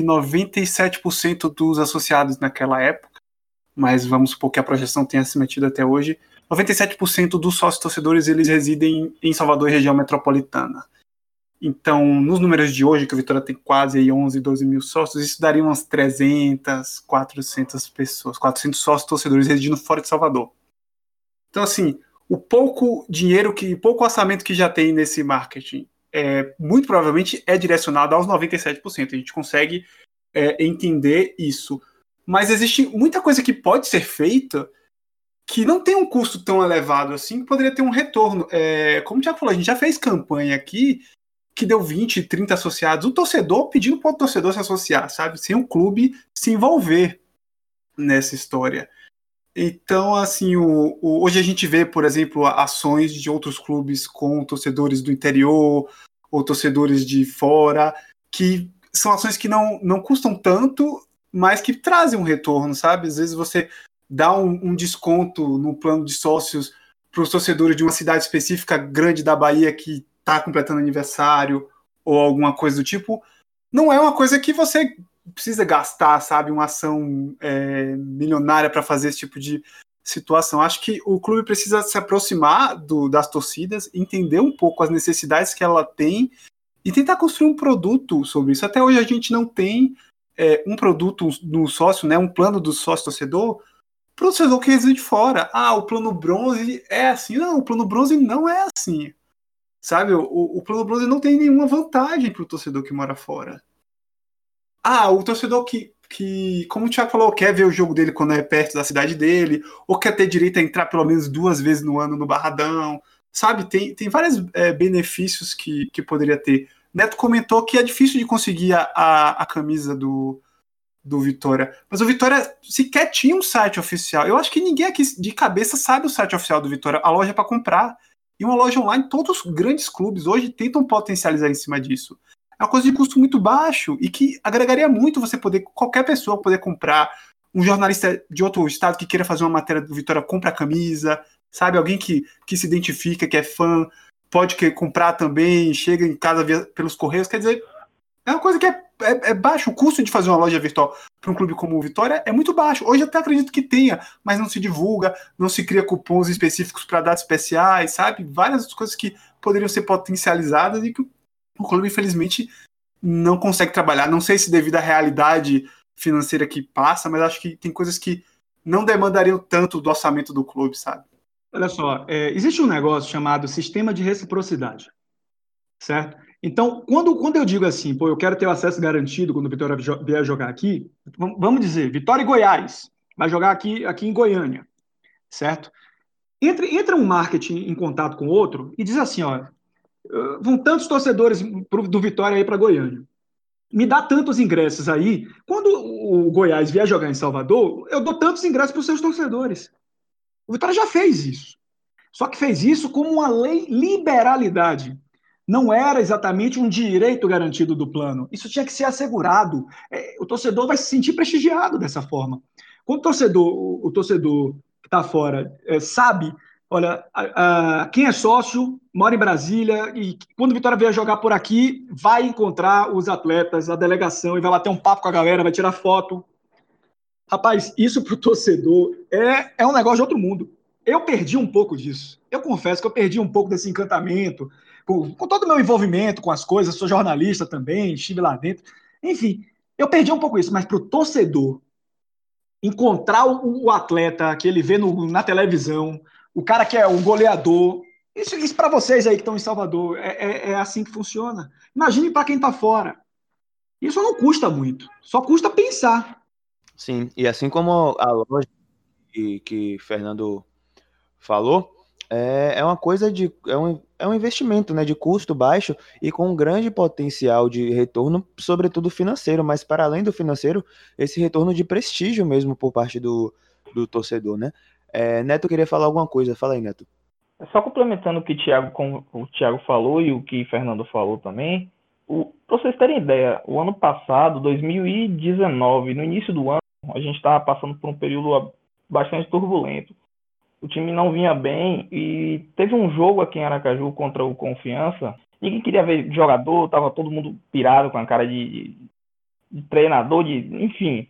97% dos associados naquela época, mas vamos supor que a projeção tenha se mantido até hoje, 97% dos sócios torcedores eles residem em Salvador e região metropolitana. Então, nos números de hoje, que o Vitória tem quase aí 11, 12 mil sócios, isso daria umas 300, 400 pessoas, 400 sócios torcedores residindo fora de Salvador. Então, assim, o pouco dinheiro, pouco orçamento que já tem nesse marketing, muito provavelmente é direcionado aos 97%. A gente consegue entender isso. Mas existe muita coisa que pode ser feita que não tem um custo tão elevado assim, que poderia ter um retorno. Como o Thiago falou, a gente já fez campanha aqui que deu 20, 30 associados. O torcedor pedindo para o torcedor se associar, sabe? Sem o clube se envolver nessa história. Então, assim, hoje a gente vê, por exemplo, ações de outros clubes com torcedores do interior ou torcedores de fora, que são ações que não custam tanto, mas que trazem um retorno, sabe? Às vezes você dá um desconto no plano de sócios para os torcedores de uma cidade específica grande da Bahia que está completando aniversário ou alguma coisa do tipo. Não é uma coisa que você precisa gastar, sabe, uma ação milionária para fazer esse tipo de situação. Acho que o clube precisa se aproximar das torcidas, entender um pouco as necessidades que ela tem e tentar construir um produto sobre isso. Até hoje a gente não tem um produto no sócio, né, um plano do sócio-torcedor para o torcedor que reside fora. O plano bronze é assim. Não, o plano bronze não é assim. Sabe, o plano bronze não tem nenhuma vantagem para o torcedor que mora fora. O torcedor que, como o Thiago falou, quer ver o jogo dele quando é perto da cidade dele, ou quer ter direito a entrar pelo menos 2 vezes no ano no Barradão, sabe? Tem vários benefícios que poderia ter. Neto comentou que é difícil de conseguir a camisa do Vitória, mas o Vitória sequer tinha um site oficial. Eu acho que ninguém aqui de cabeça sabe o site oficial do Vitória, a loja para comprar. E uma loja online, todos os grandes clubes hoje tentam potencializar em cima disso. É uma coisa de custo muito baixo e que agregaria muito qualquer pessoa poder comprar. Um jornalista de outro estado que queira fazer uma matéria do Vitória compra a camisa, sabe? Alguém que se identifica, que é fã, pode comprar também, chega em casa pelos correios. Quer dizer, é uma coisa que é baixo o custo de fazer uma loja virtual. para um clube como o Vitória é muito baixo. Hoje até acredito que tenha, mas não se divulga, não se cria cupons específicos para datas especiais, sabe? Várias coisas que poderiam ser potencializadas e que o clube, infelizmente, não consegue trabalhar. Não sei se devido à realidade financeira que passa, mas acho que tem coisas que não demandariam tanto do orçamento do clube, sabe? Olha só, existe um negócio chamado sistema de reciprocidade, certo? Então, quando eu digo assim, pô, eu quero ter o acesso garantido quando o Vitória vier jogar aqui, vamos dizer, Vitória e Goiás, vai jogar aqui em Goiânia, certo? Entra um marketing em contato com o outro e diz assim, ó, vão tantos torcedores do Vitória aí para Goiânia. Me dá tantos ingressos aí. Quando o Goiás vier jogar em Salvador, eu dou tantos ingressos para os seus torcedores. O Vitória já fez isso. Só que fez isso como uma lei liberalidade. Não era exatamente um direito garantido do plano. Isso tinha que ser assegurado. O torcedor vai se sentir prestigiado dessa forma. Quando o torcedor que está fora sabe, olha, quem é sócio, mora em Brasília, e quando o Vitória vier jogar por aqui, vai encontrar os atletas, a delegação, e vai lá ter um papo com a galera, vai tirar foto. Rapaz, isso para o torcedor é um negócio de outro mundo. Eu perdi um pouco disso. Eu confesso que eu perdi um pouco desse encantamento, com todo o meu envolvimento com as coisas, sou jornalista também, estive lá dentro. Enfim, eu perdi um pouco isso, mas para o torcedor encontrar o atleta que ele vê na televisão, o cara que é o goleador, isso para vocês aí que estão em Salvador, é assim que funciona. Imagine para quem está fora. Isso não custa muito, só custa pensar. Sim, e assim como a loja que Fernando falou, é uma coisa é um investimento, né, de custo baixo e com um grande potencial de retorno, sobretudo financeiro, mas para além do financeiro, esse retorno de prestígio mesmo por parte do torcedor, né? Neto queria falar alguma coisa, fala aí, Neto. Só complementando o que o Thiago falou e o que Fernando falou também, para vocês terem ideia, o ano passado, 2019, no início do ano, a gente estava passando por um período bastante turbulento. O time não vinha bem e teve um jogo aqui em Aracaju contra o Confiança. Ninguém queria ver jogador, tava todo mundo pirado com a cara de treinador, enfim.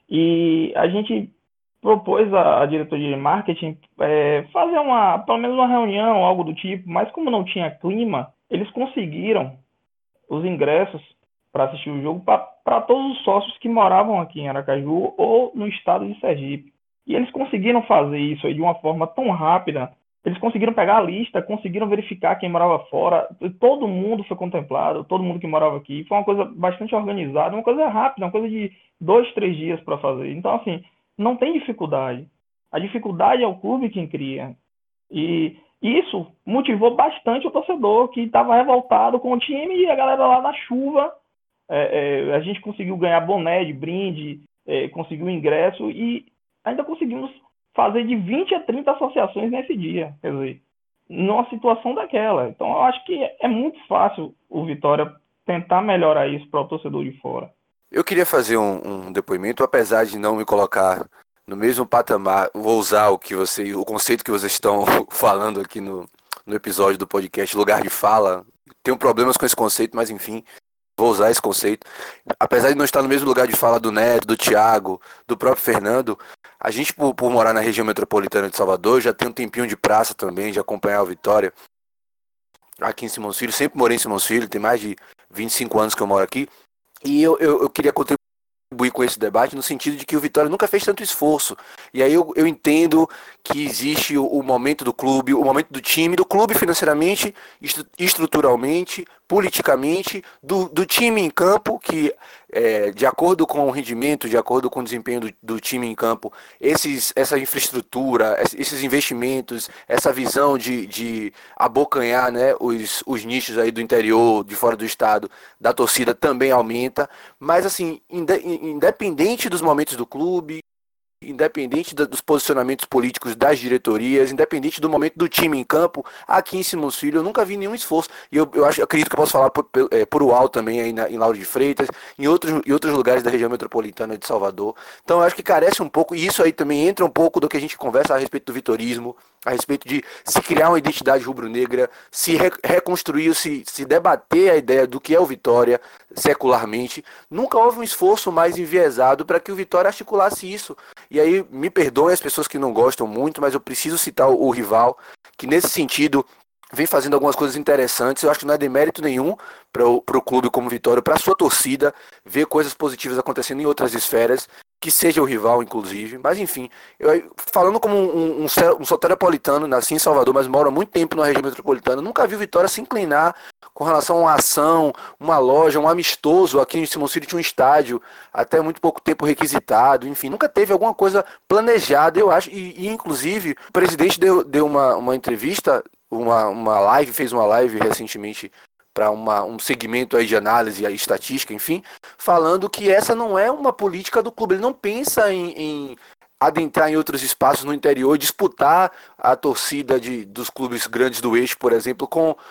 E a gente propôs à diretoria de marketing fazer pelo menos uma reunião, algo do tipo, mas como não tinha clima, eles conseguiram os ingressos para assistir o jogo para todos os sócios que moravam aqui em Aracaju ou no estado de Sergipe. E eles conseguiram fazer isso aí de uma forma tão rápida. Eles conseguiram pegar a lista, conseguiram verificar quem morava fora. Todo mundo foi contemplado, todo mundo que morava aqui. Foi uma coisa bastante organizada, uma coisa rápida, uma coisa de 2, 3 dias para fazer. Então, assim, não tem dificuldade. A dificuldade é o clube quem cria. E isso motivou bastante o torcedor, que estava revoltado com o time e a galera lá na chuva. A gente conseguiu ganhar boné de brinde, conseguiu ingresso e ainda conseguimos fazer de 20 a 30 associações nesse dia, quer dizer, numa situação daquela. Então, eu acho que é muito fácil o Vitória tentar melhorar isso para o torcedor de fora. Eu queria fazer um depoimento, apesar de não me colocar no mesmo patamar, vou usar o conceito que vocês estão falando aqui no episódio do podcast, lugar de fala. Tenho problemas com esse conceito, mas enfim, vou usar esse conceito. Apesar de não estar no mesmo lugar de fala do Neto, do Thiago, do próprio Fernando, a gente, por morar na região metropolitana de Salvador, já tem um tempinho de praça também, de acompanhar a Vitória aqui em Simões Filho. Sempre morei em Simões Filho, tem mais de 25 anos que eu moro aqui. E eu queria contribuir com esse debate no sentido de que o Vitória nunca fez tanto esforço. E aí eu entendo que existe o momento do clube, o momento do time, do clube financeiramente, estruturalmente, politicamente, do time em campo, que de acordo com o rendimento, de acordo com o desempenho do time em campo, essa infraestrutura, esses investimentos, essa visão de abocanhar, né, os nichos aí do interior, de fora do estado, da torcida também aumenta. Mas assim, independente dos momentos do clube, independente dos posicionamentos políticos das diretorias, independente do momento do time em campo, aqui em Simões Filho eu nunca vi nenhum esforço, e eu acredito que eu posso falar por UAU também, aí em Lauro de Freitas, em outros lugares da região metropolitana de Salvador. Então eu acho que carece um pouco, e isso aí também entra um pouco do que a gente conversa a respeito do vitorismo, a respeito de se criar uma identidade rubro-negra, se reconstruir, se debater a ideia do que é o Vitória secularmente. Nunca houve um esforço mais enviesado para que o Vitória articulasse isso. E aí, me perdoem as pessoas que não gostam muito, mas eu preciso citar o rival, que nesse sentido vem fazendo algumas coisas interessantes. Eu acho que não é demérito nenhum para o clube como Vitória, para a sua torcida, ver coisas positivas acontecendo em outras esferas, que seja o rival, inclusive. Mas, enfim, falando como um soteropolitano, nasci em Salvador, mas moro há muito tempo na região metropolitana, nunca vi o Vitória se inclinar com relação a uma ação, uma loja, um amistoso. Aqui em Simão Círio tinha um estádio, até muito pouco tempo requisitado, enfim, nunca teve alguma coisa planejada, eu acho. E inclusive, o presidente deu uma entrevista, fez uma live recentemente para um segmento aí de análise e estatística, enfim, falando que essa não é uma política do clube. Ele não pensa em adentrar em outros espaços no interior, disputar a torcida dos clubes grandes do eixo, por exemplo,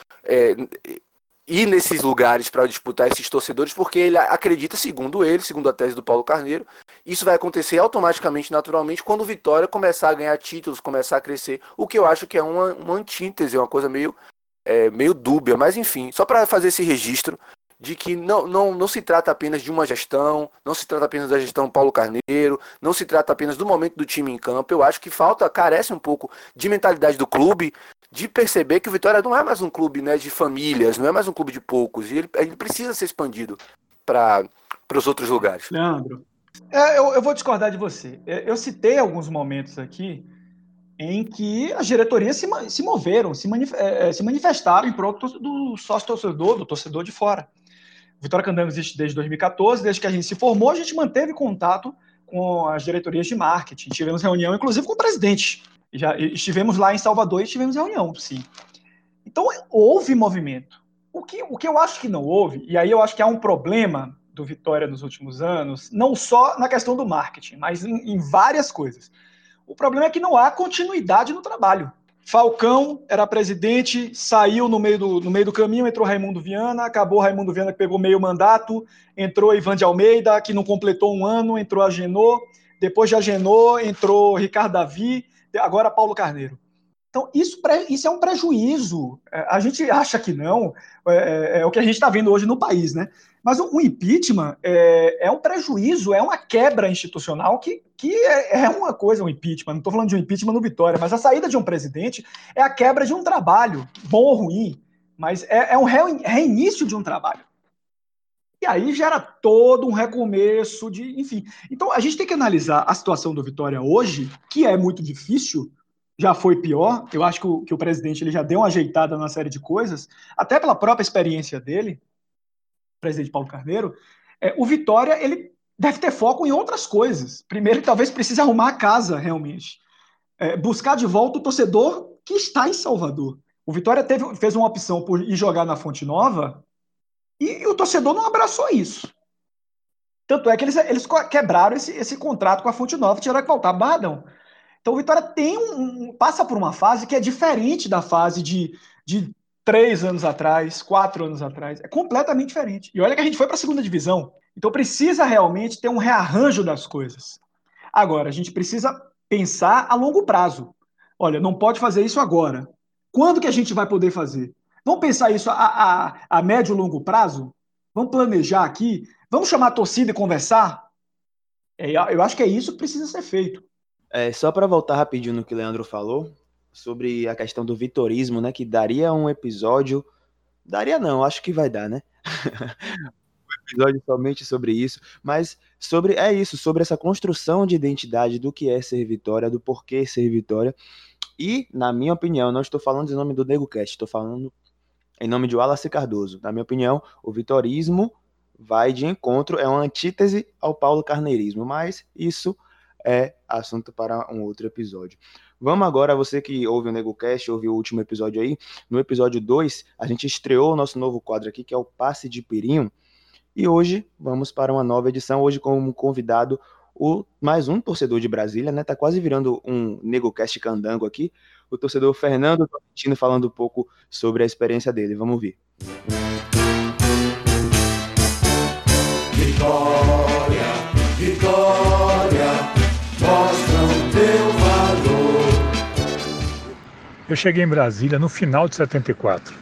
ir nesses lugares para disputar esses torcedores, porque ele acredita, segundo a tese do Paulo Carneiro, isso vai acontecer automaticamente, naturalmente, quando o Vitória começar a ganhar títulos, começar a crescer, o que eu acho que é uma antítese, uma coisa meio dúbia, mas enfim, só para fazer esse registro de que não se trata apenas de uma gestão, não se trata apenas da gestão Paulo Carneiro, não se trata apenas do momento do time em campo. Eu acho que carece um pouco de mentalidade do clube, de perceber que o Vitória não é mais um clube, né, de famílias, não é mais um clube de poucos, e ele precisa ser expandido para os outros lugares. Leandro, eu vou discordar de você. Eu citei alguns momentos aqui em que as diretorias se moveram, se manifestaram em prol do sócio-torcedor, do torcedor de fora. Vitória Candango existe desde 2014, desde que a gente se formou, a gente manteve contato com as diretorias de marketing, tivemos reunião, inclusive com o presidente. Já estivemos lá em Salvador e tivemos reunião, sim. Então, houve movimento. O que eu acho que não houve, e aí eu acho que há um problema do Vitória nos últimos anos, não só na questão do marketing, mas em várias coisas. O problema é que não há continuidade no trabalho. Falcão era presidente, saiu no meio do caminho, entrou Raimundo Viana, acabou Raimundo Viana, que pegou meio mandato, entrou Ivan de Almeida, que não completou um ano, entrou Agenor, depois de Agenor entrou Ricardo Davi, agora Paulo Carneiro. Então, isso é um prejuízo. A gente acha que não, é o que a gente está vendo hoje no país, né? Mas o impeachment é um prejuízo, é uma quebra institucional que é uma coisa, um impeachment. Não estou falando de um impeachment no Vitória, mas a saída de um presidente é a quebra de um trabalho, bom ou ruim, mas é um reinício de um trabalho. E aí gera todo um recomeço enfim. Então, a gente tem que analisar a situação do Vitória hoje, que é muito difícil, já foi pior. Eu acho que o presidente ele já deu uma ajeitada numa série de coisas, até pela própria experiência dele, o presidente Paulo Carneiro. O Vitória ele deve ter foco em outras coisas. Primeiro, ele talvez precise arrumar a casa, realmente. Buscar de volta o torcedor que está em Salvador. O Vitória fez uma opção por ir jogar na Fonte Nova e o torcedor não abraçou isso. Tanto é que eles quebraram esse contrato com a Fonte Nova, tiveram que voltar Barradão. Então o Vitória passa por uma fase que é diferente da fase de 3 anos atrás, 4 anos atrás. É completamente diferente. E olha que a gente foi para a segunda divisão. Então precisa realmente ter um rearranjo das coisas. Agora, a gente precisa pensar a longo prazo. Olha, não pode fazer isso agora. Quando que a gente vai poder fazer? Vamos pensar isso a médio e longo prazo? Vamos planejar aqui? Vamos chamar a torcida e conversar? Eu acho que é isso que precisa ser feito. Só para voltar rapidinho no que o Leandro falou, sobre a questão do vitorismo, né, que daria um episódio... Daria não, acho que vai dar, né? Um episódio somente sobre isso, mas sobre essa construção de identidade do que é ser Vitória, do porquê ser Vitória. E, na minha opinião, não estou falando em nome do NegoCast, estou falando em nome de Wallace Cardoso. Na minha opinião, o vitorismo vai de encontro, é uma antítese ao Paulo Carneirismo, mas isso é assunto para um outro episódio. Vamos agora, você que ouve o NegoCast, ouve o último episódio aí, no episódio 2, a gente estreou o nosso novo quadro aqui, que é o Passe de Pirinho, e hoje vamos para uma nova edição, hoje como convidado mais um torcedor de Brasília, né? Tá quase virando um NegoCast candango aqui, o torcedor Fernando Tolentino falando um pouco sobre a experiência dele. Vamos ouvir. Vitória, Vitória, mostra o teu valor. Eu cheguei em Brasília no final de 74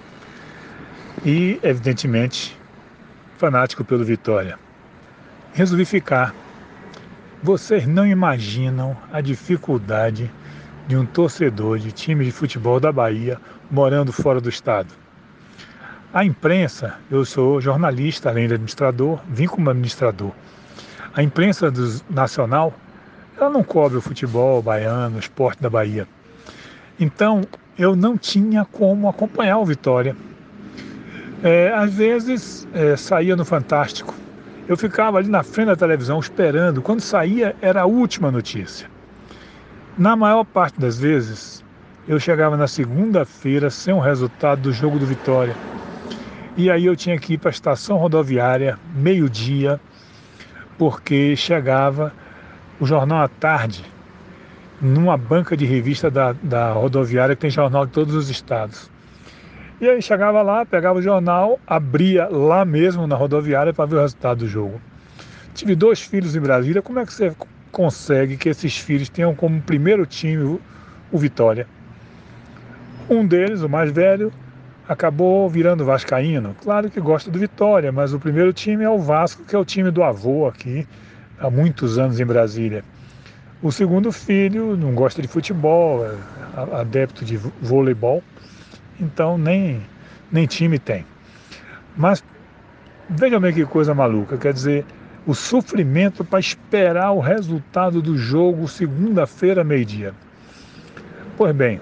e, evidentemente, fanático pelo Vitória. Resolvi ficar. Vocês não imaginam a dificuldade de um torcedor de time de futebol da Bahia morando fora do estado. A imprensa, eu sou jornalista, além de administrador, vim como administrador. A imprensa nacional, ela não cobre o futebol baiano, o esporte da Bahia. Então, eu não tinha como acompanhar o Vitória. Às vezes, saía no Fantástico. Eu ficava ali na frente da televisão esperando. Quando saía, era a última notícia. Na maior parte das vezes, eu chegava na segunda-feira sem o resultado do jogo do Vitória. E aí eu tinha que ir para a estação rodoviária, meio-dia, porque chegava o jornal à tarde, numa banca de revista da rodoviária que tem jornal de todos os estados. E aí chegava lá, pegava o jornal, abria lá mesmo na rodoviária para ver o resultado do jogo. Tive 2 filhos em Brasília, como é que você consegue que esses filhos tenham como primeiro time o Vitória? Um deles, o mais velho, acabou virando vascaíno. Claro que gosta do Vitória, mas o primeiro time é o Vasco, que é o time do avô aqui, há muitos anos em Brasília. O segundo filho não gosta de futebol, é adepto de voleibol, então nem time tem. Mas vejam bem que coisa maluca, quer dizer, o sofrimento para esperar o resultado do jogo segunda-feira, meio-dia. Pois bem,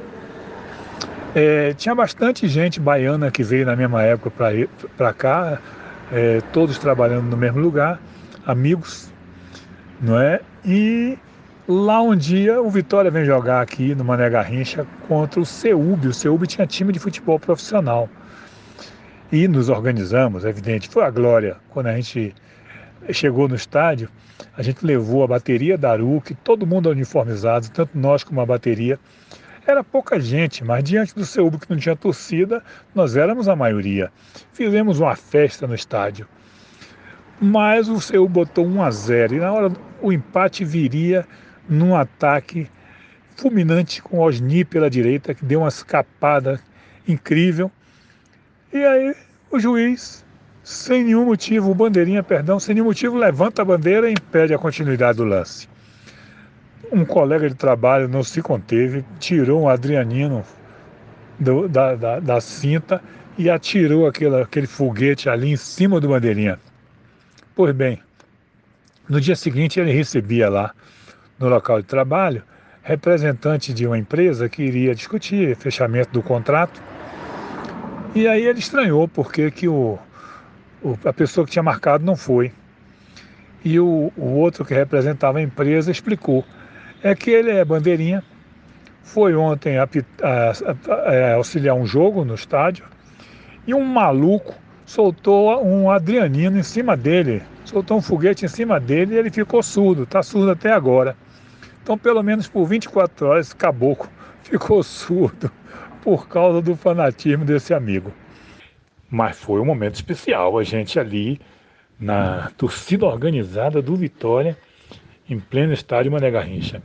tinha bastante gente baiana que veio na mesma época para cá, todos trabalhando no mesmo lugar, amigos, não é? E lá um dia o Vitória vem jogar aqui no Mané Garrincha contra o CEUB. O CEUB tinha time de futebol profissional. E nos organizamos, é evidente, foi a glória. Quando a gente chegou no estádio, a gente levou a bateria da Aruc, todo mundo uniformizado, tanto nós como a bateria. Era pouca gente, mas diante do CEUB que não tinha torcida, nós éramos a maioria. Fizemos uma festa no estádio. Mas o CEUB botou 1-0 e na hora o empate viria num ataque fulminante com o Osni pela direita, que deu uma escapada incrível. E aí o juiz, sem nenhum motivo, sem nenhum motivo, levanta a bandeira e impede a continuidade do lance. Um colega de trabalho não se conteve, tirou um Adrianino da cinta e atirou aquele foguete ali em cima do bandeirinha. Pois bem, no dia seguinte ele recebia lá no local de trabalho representante de uma empresa que iria discutir fechamento do contrato. E aí ele estranhou porque que a pessoa que tinha marcado não foi. E o outro que representava a empresa explicou. É que ele é bandeirinha, foi ontem auxiliar um jogo no estádio e um maluco soltou um Adrianino em cima dele, soltou um foguete em cima dele e ele ficou surdo, está surdo até agora. Então, pelo menos por 24 horas, esse caboclo ficou surdo por causa do fanatismo desse amigo. Mas foi um momento especial, a gente ali na torcida organizada do Vitória, em pleno estádio Mané Garrincha.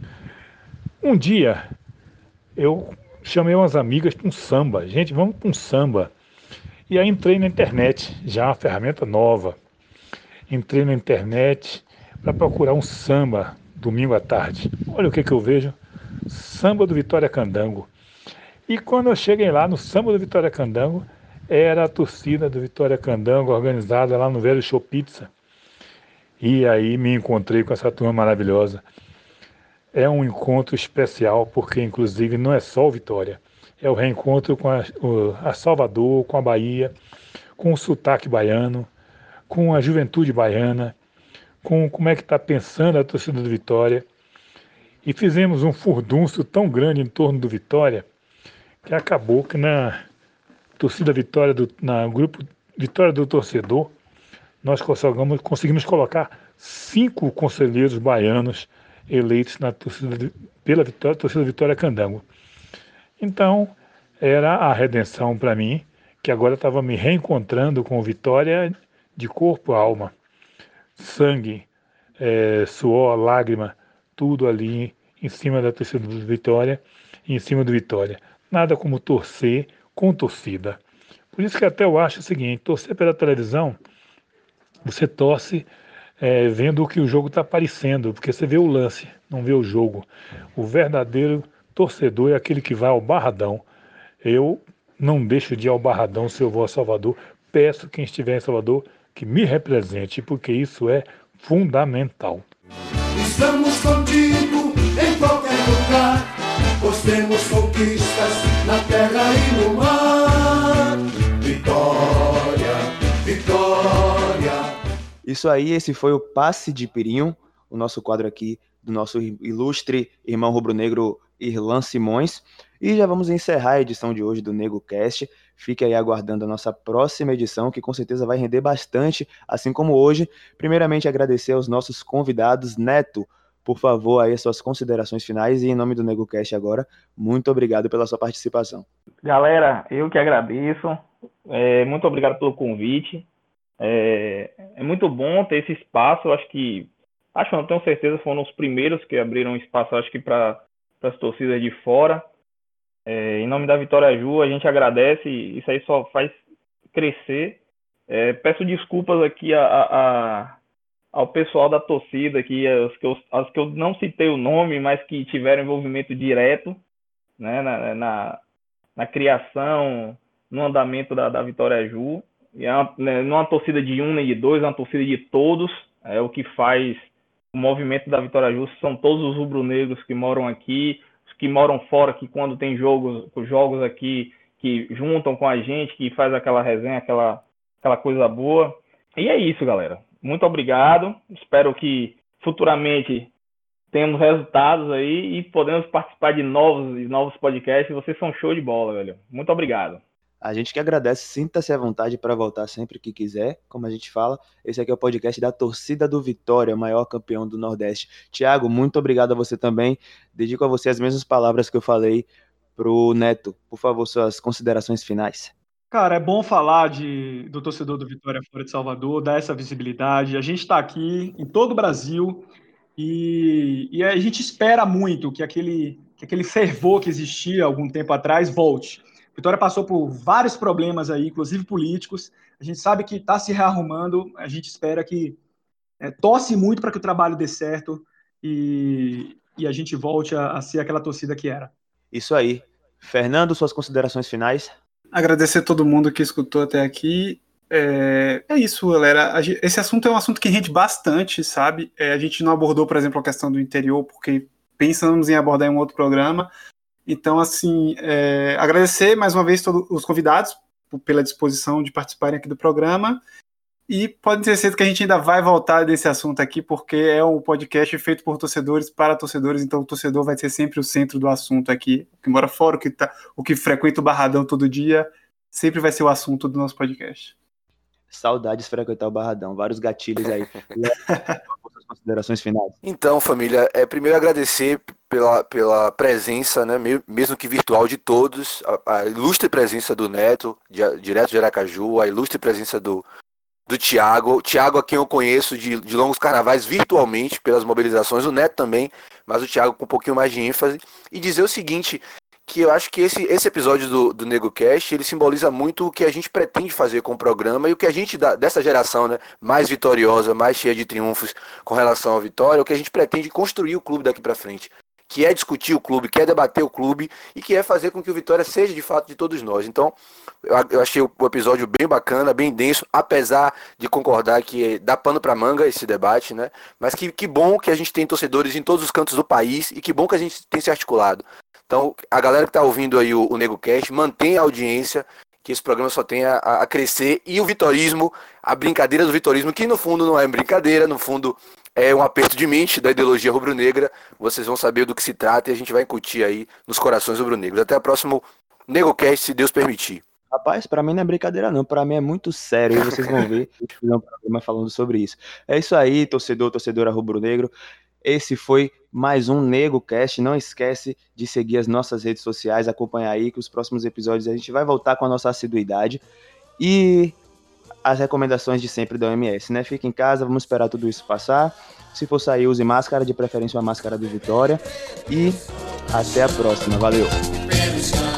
Um dia, eu chamei umas amigas para um samba. Gente, vamos para um samba. E aí entrei na internet, já uma ferramenta nova. Entrei na internet para procurar um samba domingo à tarde. Olha o que eu vejo. Samba do Vitória Candango. E quando eu cheguei lá no samba do Vitória Candango, era a torcida do Vitória Candango organizada lá no Velho Show Pizza. E aí me encontrei com essa turma maravilhosa. É um encontro especial, porque inclusive não é só o Vitória. É o reencontro com a Salvador, com a Bahia, com o sotaque baiano, com a juventude baiana, com como é que está pensando a torcida do Vitória. E fizemos um furdunço tão grande em torno do Vitória, que acabou que na torcida Vitória, na grupo Vitória do Torcedor, nós conseguimos colocar 5 conselheiros baianos eleitos na pela torcida Vitória Candango. Então, era a redenção para mim, que agora estava me reencontrando com o Vitória de corpo e alma. Sangue, suor, lágrima, tudo ali em cima da torcida do Vitória. em cima do Vitória. Nada como torcer com torcida. Por isso que até eu acho o seguinte, torcer pela televisão, você torce vendo o que o jogo está aparecendo, porque você vê o lance, não vê o jogo. O verdadeiro torcedor é aquele que vai ao Barradão. Eu não deixo de ir ao Barradão se eu vou a Salvador. Peço quem estiver em Salvador que me represente, porque isso é fundamental. Estamos contigo em qualquer lugar, pois temos conquistas na terra e no mar. Vitória, vitória. Isso aí, esse foi o Passe de Pirinho, o nosso quadro aqui do nosso ilustre irmão rubro-negro Irlan Simões. E já vamos encerrar a edição de hoje do NegoCast. Fique aí aguardando a nossa próxima edição, que com certeza vai render bastante, assim como hoje. Primeiramente, agradecer aos nossos convidados. Neto, por favor, aí as suas considerações finais. E em nome do NegoCast agora, muito obrigado pela sua participação. Galera, eu que agradeço. Muito obrigado pelo convite. É muito bom ter esse espaço. Não tenho certeza, foram os primeiros que abriram espaço, acho que para as torcidas de fora. Em nome da Vitória Ju, a gente agradece, isso aí só faz crescer. Peço desculpas aqui ao pessoal da torcida, as que eu não citei o nome, mas que tiveram envolvimento direto, né, na criação, no andamento da Vitória Ju. E não é uma torcida de um nem de dois, é uma torcida de todos. O que faz o movimento da Vitória Ju são todos os rubro-negros que moram aqui, que moram fora, que quando tem jogos aqui, que juntam com a gente, que faz aquela resenha, aquela coisa boa. E é isso, galera. Muito obrigado. Espero que futuramente tenhamos resultados aí e podemos participar de novos podcasts. Vocês são show de bola, velho. Muito obrigado. A gente que agradece, sinta-se à vontade para voltar sempre que quiser, como a gente fala. Esse aqui é o podcast da torcida do Vitória, maior campeão do Nordeste. Thiago, muito obrigado a você também. Dedico a você as mesmas palavras que eu falei pro Neto. Por favor, suas considerações finais. Cara, é bom falar do torcedor do Vitória fora de Salvador, dar essa visibilidade. A gente está aqui em todo o Brasil e a gente espera muito que aquele fervor que existia algum tempo atrás volte. Vitória passou por vários problemas aí, inclusive políticos. A gente sabe que está se rearrumando. A gente espera que torce muito para que o trabalho dê certo e a gente volte a ser aquela torcida que era. Isso aí. Fernando, suas considerações finais? Agradecer a todo mundo que escutou até aqui. É isso, galera. Esse assunto é um assunto que rende bastante, sabe? A gente não abordou, por exemplo, a questão do interior, porque pensamos em abordar em um outro programa. Então, assim, agradecer mais uma vez todos os convidados pela disposição de participarem aqui do programa e pode ter certeza que a gente ainda vai voltar desse assunto aqui, porque é um podcast feito por torcedores para torcedores, então o torcedor vai ser sempre o centro do assunto aqui. O que mora fora, o que frequenta o Barradão todo dia, sempre vai ser o assunto do nosso podcast. Saudades de frequentar o Barradão, vários gatilhos aí. Suas considerações finais. Então, família, primeiro agradecer pela presença, né, mesmo que virtual, de todos, a ilustre presença do Neto, direto de Aracaju, a ilustre presença do Thiago, a quem eu conheço de longos carnavais virtualmente, pelas mobilizações, o Neto também, mas o Thiago com um pouquinho mais de ênfase, e dizer o seguinte, que eu acho que esse episódio do NegoCast, ele simboliza muito o que a gente pretende fazer com o programa e o que a gente, dessa geração, né, mais vitoriosa, mais cheia de triunfos com relação à Vitória, o que a gente pretende construir o clube daqui para frente, que é discutir o clube, que é debater o clube e que é fazer com que o Vitória seja de fato de todos nós. Então, eu achei o episódio bem bacana, bem denso, apesar de concordar que dá pano para manga esse debate, né? Mas que bom que a gente tem torcedores em todos os cantos do país e que bom que a gente tem se articulado. Então, a galera que está ouvindo aí o NegoCast, mantenha a audiência, que esse programa só tenha a crescer, e o vitorismo, a brincadeira do vitorismo, que no fundo não é brincadeira, no fundo é um aperto de mente da ideologia rubro-negra. Vocês vão saber do que se trata e a gente vai incutir aí nos corações rubro-negros. Até o próximo NegoCast, se Deus permitir. Rapaz, pra mim não é brincadeira não, pra mim é muito sério, e vocês vão ver um programa falando sobre isso. É isso aí, torcedora rubro-negro. Esse foi mais um NegoCast. Não esquece de seguir as nossas redes sociais, acompanhar aí que os próximos episódios a gente vai voltar com a nossa assiduidade e as recomendações de sempre da OMS, né? Fique em casa, vamos esperar tudo isso passar. Se for sair, use máscara, de preferência uma máscara do Vitória. E Até a próxima. Valeu. Pelos campos